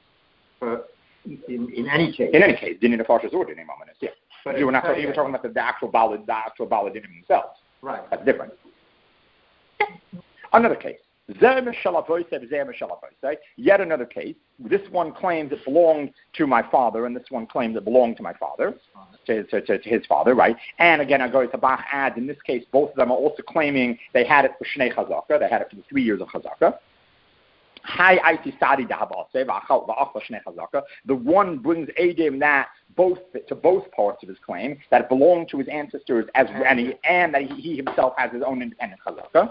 In any case. In any case, Dinin Nefashos or Dinin Mominus, yeah. But you were not talking about the actual Baladim themselves. Right. That's different. Another case. Yet another case. This one claims it belonged to my father, and this one claims it belonged to my father, to his father, right? And again, Bach adds, in this case, both of them are also claiming they had it for Shnei Chazaka, they had it for the 3 years of Chazaka. The one brings Eidim that to both parts of his claim, that it belonged to his ancestors and that he himself has his own independent Chazaka.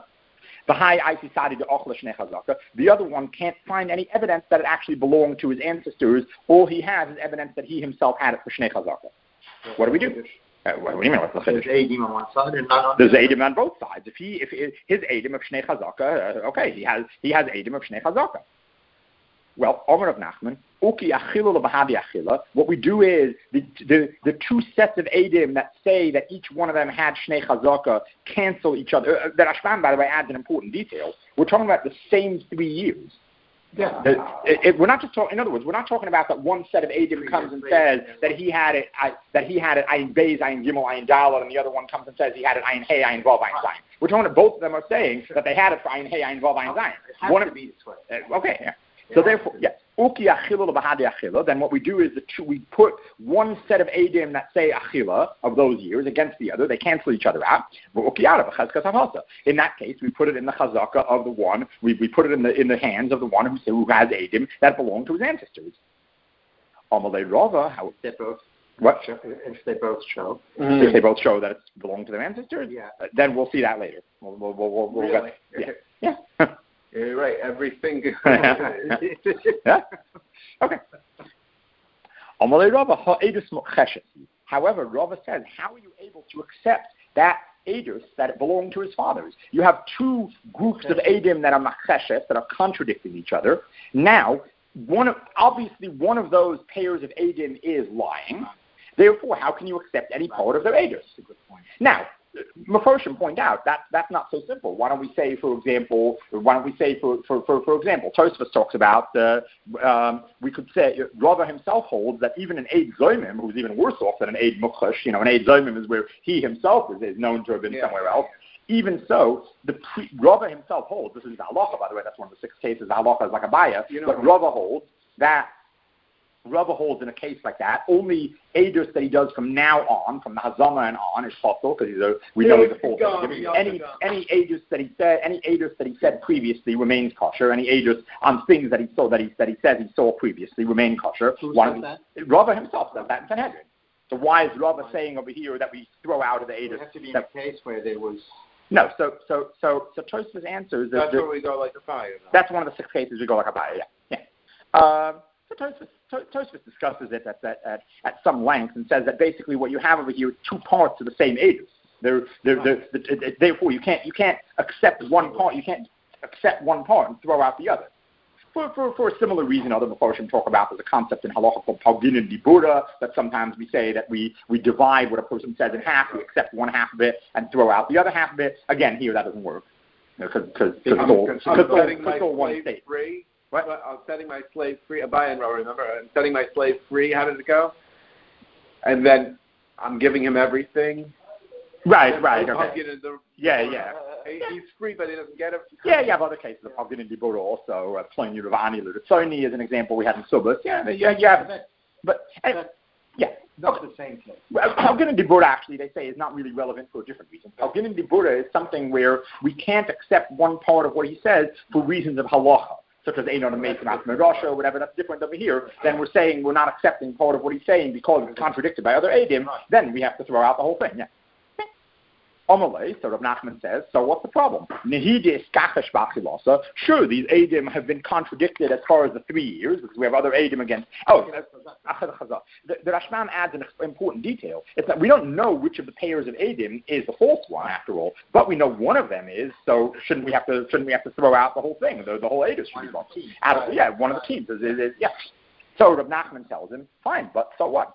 The other one can't find any evidence that it actually belonged to his ancestors. All he has is evidence that he himself had it for Shnei Chazaka. What do we do? What do you mean? What's the Chiddush? There's Eidim on one side and none on There's Eidim on both sides. If his Eidim of Shnei Chazaka, okay, he has Eidim of Shnei Chazaka. Well, Omer of Nachman, Uki Achila Bahadi Achila. What we do is the two sets of Eidim that say that each one of them had Shnei Chazaka cancel each other. The Rashbam, by the way, adds an important detail. We're talking about the same 3 years. Yeah. We're not just talking. In other words, we're not talking about that one set of Eidim comes and says that he had it. Ayin Beis, Ayin Gimel, Ayin Daled, and the other one comes and says he had it Ayin Hey, Ayin Vav, Ayin Zayin. We're talking about both of them are saying that they had it for Ayin Hey, Ayin Vav, Ayin Zayin. It has to be this way. Okay. Yeah. So therefore, yes. Uki Achila Bahadi Achila. Then what we do is we put one set of Eidim that say Achila of those years against the other. They cancel each other out. In that case, we put it in the Chazaka of the one. We put it in the hands of the one who has Eidim that belong to his ancestors. Amalei Rava. How they both. What? If they both show. If they both show that it's belonged to their ancestors. Yeah. Then we'll see that later. We'll really? Yeah. You're right. Everything. Yeah. Okay. However, Rava says, how are you able to accept that Eidus, that it belonged to his fathers? You have two groups of Eidim that are macheshes, that are contradicting each other. Now, obviously one of those pairs of Eidim is lying. Therefore, how can you accept any part of their Eidus? Now, Mefarshim point out that that's not so simple. Why don't we say, for example, Tosfos talks about, we could say, Rava himself holds that even an Eid Zoimim, who's even worse off than an Eid Mukhash, an Eid Zoimim is where he himself is known to have been somewhere else. Even so, Rava himself holds, this is the halacha, by the way, that's one of the 6 cases, the halacha is like a baya, but Rava holds in a case like that, only Eidus that he does from now on, from the Hazama and on, is possible because we know he's a full. Any Eidus that he said previously remains kosher. Any Eidus on things that he says he saw previously remain kosher. Rava himself says that in Sanhedrin. So why is Rava saying over here that we throw out of the Eidus? It has to be in a case where there was. No, so Tosfos answers. That's where we go like a fire. That's one of the 6 cases we go like a fire. Yeah. So Tosfos discusses it at some length and says that basically what you have over here is 2 parts of the same Eidus. Therefore, you can't accept one part. You can't accept one part and throw out the other. For a similar reason, other Mefarshim talk about there's a concept in halacha called Palgin and Dibura, that sometimes we say that we divide what a person says in half, we accept one half of it and throw out the other half of it. Again, here that doesn't work because it's all one state. What? I'm setting my slave free. Remember, I'm setting my slave free. How did it go? And then I'm giving him everything. Right. Okay. Yeah. He's free, but he doesn't get it. Yeah. You have other cases of Pagin and Dibur also. Pliny Ravani Lutzoni is an example we had in Subbas. Yeah. You have it. But yeah. Not the same thing. Pagin and Dibur actually, they say, is not really relevant for a different reason. Pagin and Dibur is something where we can't accept one part of what he says for reasons of halacha, such as Einon and Mason Rasha or whatever. That's different over here. Then we're saying we're not accepting part of what he's saying because it's contradicted by other Eidim. Then we have to throw out the whole thing. Yeah. Amalei, so Rav Nachman says, so what's the problem? Sure, these Eidim have been contradicted as far as the 3 years, because we have other Eidim against. The Rashbam adds an important detail. It's that we don't know which of the pairs of Eidim is the false one, after all, but we know one of them is, so shouldn't we have to throw out the whole thing? The whole Eidim should be wrong. One of the teams. Yeah. So Rav Nachman tells him, fine, but so what?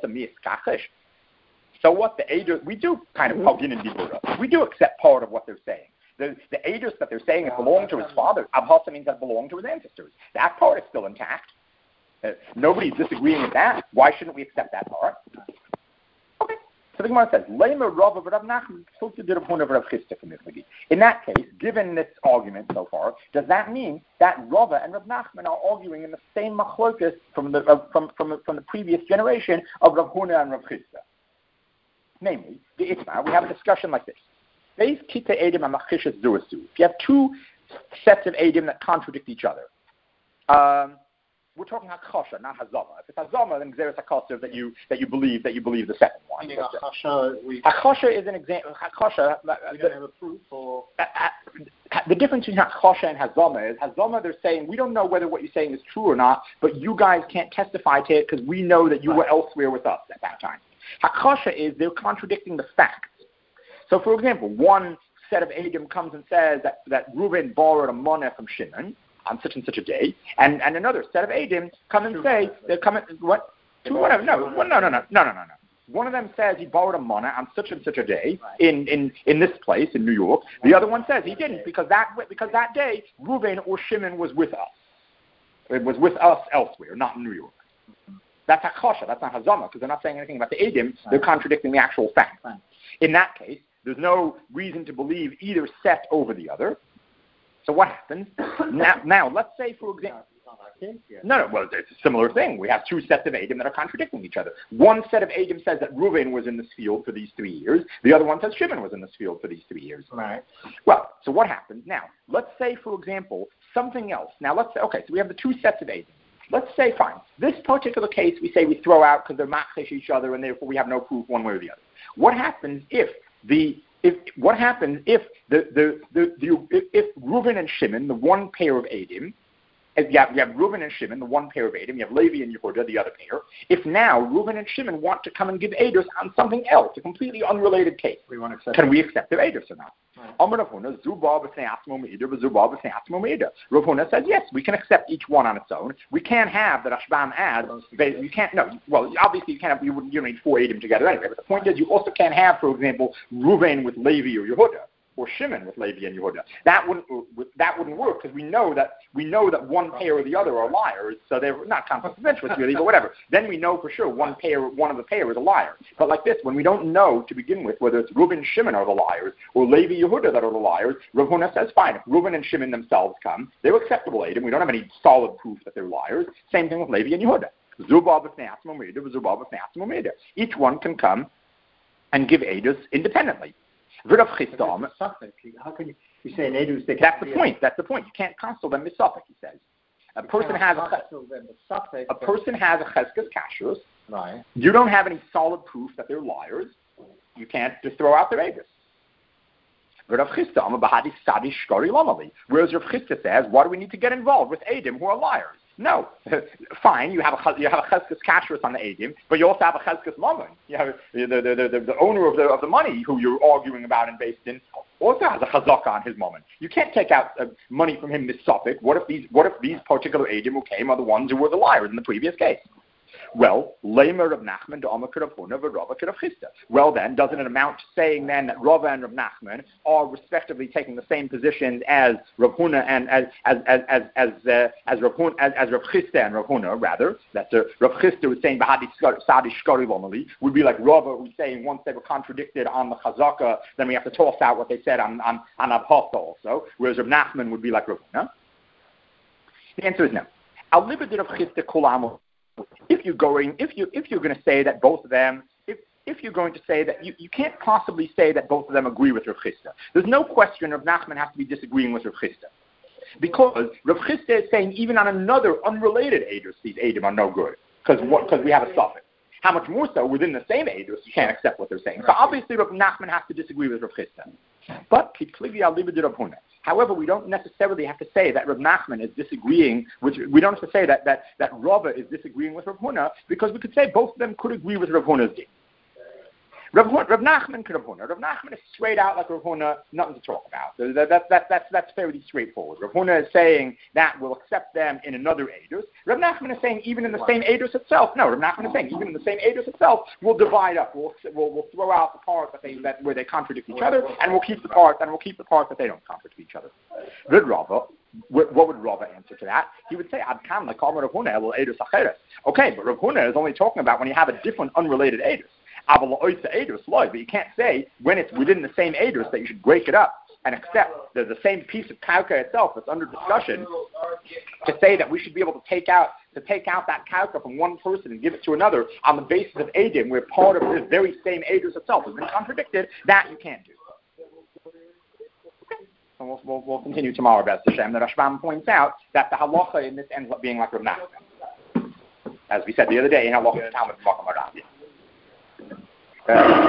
So what? The Eidos, we do kind of plug in Dibura. We do accept part of what they're saying. The Eidos that they're saying it belonged to his father, Abhasa means that it belonged to his ancestors. That part is still intact. Nobody's disagreeing with that. Why shouldn't we accept that part? Okay. So the Gemara says, in that case, given this argument so far, does that mean that Rava and Rav Nachman are arguing in the same machlokas from the previous generation of Rav Huna and Rav Chisda? Namely, the Itmar, we have a discussion like this. If you have 2 sets of Eidim that contradict each other, we're talking Hakosha, not Hazama. If it's Hazama, then there's Hakosha that you believe the second one. Hakosha is an example. Hakosha. Have a proof or the difference between Hakosha and Hazama is Hazama. They're saying we don't know whether what you're saying is true or not, but you guys can't testify to it because we know that you were elsewhere with us at that time. Hakosha is they're contradicting the facts. So, for example, one set of Eidim comes and says that Reuben borrowed a money from Shimon on such and such a day, and another set of Eidim come and say they come what? No. One of them says he borrowed a money on such and such a day in this place in New York. The other one says he didn't because that day Reuben or Shimon was with us. It was with us elsewhere, not in New York. That's Hakosha, that's not Hazama, because they're not saying anything about the Eidim, they're contradicting the actual fact. In that case, there's no reason to believe either set over the other. So what happens? Now let's say, for example... well, it's a similar thing. We have 2 sets of Eidim that are contradicting each other. One set of Eidim says that Reuven was in this field for these 3 years. The other one says Shimon was in this field for these 3 years. Right. Well, so what happens? Now, let's say, for example, something else. Now, let's say, okay, so we have the 2 sets of Eidim. Let's say, fine, this particular case we say we throw out because they're matchish each other and therefore we have no proof one way or the other. What happens if Reuven and Shimon, the one pair of Eidim, you have Reuven and Shimon, the one pair of Eidim, you have Levi and Yehuda, the other pair. If now Reuven and Shimon want to come and give Eidos on something else, a completely unrelated case, can we accept their Eidos or not? Rav Huna says, yes, we can accept each one on its own. We can't have the Rashbam adds. You can't. No. Well, obviously you can't have. You don't need 4 Eidim together anyway. But the point is, you also can't have, for example, Reuven with Levi or Yehuda, or Shimon with Levi and Yehuda. That wouldn't work because we know that one pair or the other are liars. So they're not consequential really, but whatever. Then we know for sure one of the pair is a liar. But like this, when we don't know to begin with whether it's Reuben and Shimon are the liars or Levi Yehuda that are the liars, Rav Huna says fine. If Reuben and Shimon themselves come, they're acceptable Eidim. We don't have any solid proof that they're liars. Same thing with Levi and Yehuda. Each one can come and give Eidos independently. How can you say an Eidos? That's the point. That's the point. You can't counsel them misafek, he says. A person has a cheskes kashrus. Right. You don't have any solid proof that they're liars. You can't just throw out their Eidos. Whereas Rav Chisda says, why do we need to get involved with Eidim who are liars? No, fine. You have a cheskes kashrus on the Eidim, but you also have a cheskes mammon. You have the owner of the money who you're arguing about and based in also has a chazaka on his mammon. You can't take out money from him misafek. What if these particular Eidim who came are the ones who were the liars in the previous case? Well, Leimer of Nachman to Amar Rav Huna v'Rava Rav Chisda. Well then, doesn't it amount to saying then that Rava and Rav Nachman are respectively taking the same positions as Rav Huna and as Rav Chisda and Rav Huna rather? That's Rav Chisda was saying Bahadi Sadi Shkari Lomali would be like Rava who's saying once they were contradicted on the Chazaka, then we have to toss out what they said on Abhasa also. Whereas Rav Nachman would be like Rav Huna. The answer is no. Al libed Rav Chisda Kol If you're going to say that both of them, if you're going to say that you can't possibly say that both of them agree with Rav Chisda. There's no question Rav Nachman has to be disagreeing with Rav Chisda. Because Rav Chisda is saying even on another unrelated Eidos, these Eidim are no good. Because we have a suffix. How much more so within the same Eidos, you can't accept what they're saying. So obviously Rav Nachman has to disagree with Rav Chisda. But however, we don't necessarily have to say that Rav Nachman is disagreeing with. We don't have to say that Rava is disagreeing with Rav Huna, because we could say both of them could agree with Rav Huna's din. Rav Nachman could Rav Huna. Rav Nachman is straight out like Rav Huna, nothing to talk about. So that's fairly straightforward. Rav Huna is saying that we'll accept them in another Eidos. Rav Nachman is saying even in the same Eidos itself. No, Rav Nachman is saying even in the same Eidos itself, we'll divide up. We'll throw out the part where they contradict each other, and we'll keep the part that they don't contradict each other. Good Rava. What would Rava answer to that? He would say, Ad Kam like Rav Huna el Eidos acheres. Okay, but Rav Huna is only talking about when you have a different unrelated Eidos. But you can't say when it's within the same Eidos that you should break it up and accept the same piece of kauka itself that's under discussion, to say that we should be able to take out that kauka from one person and give it to another on the basis of Eidim, where part of this very same Eidos itself has been contradicted. That you can't do. So we'll continue tomorrow, B'ez Hashem. The Rashbam points out that the halacha in this ends up being like Rav Nachman, as we said the other day in halacha Talmud Makom Arabi.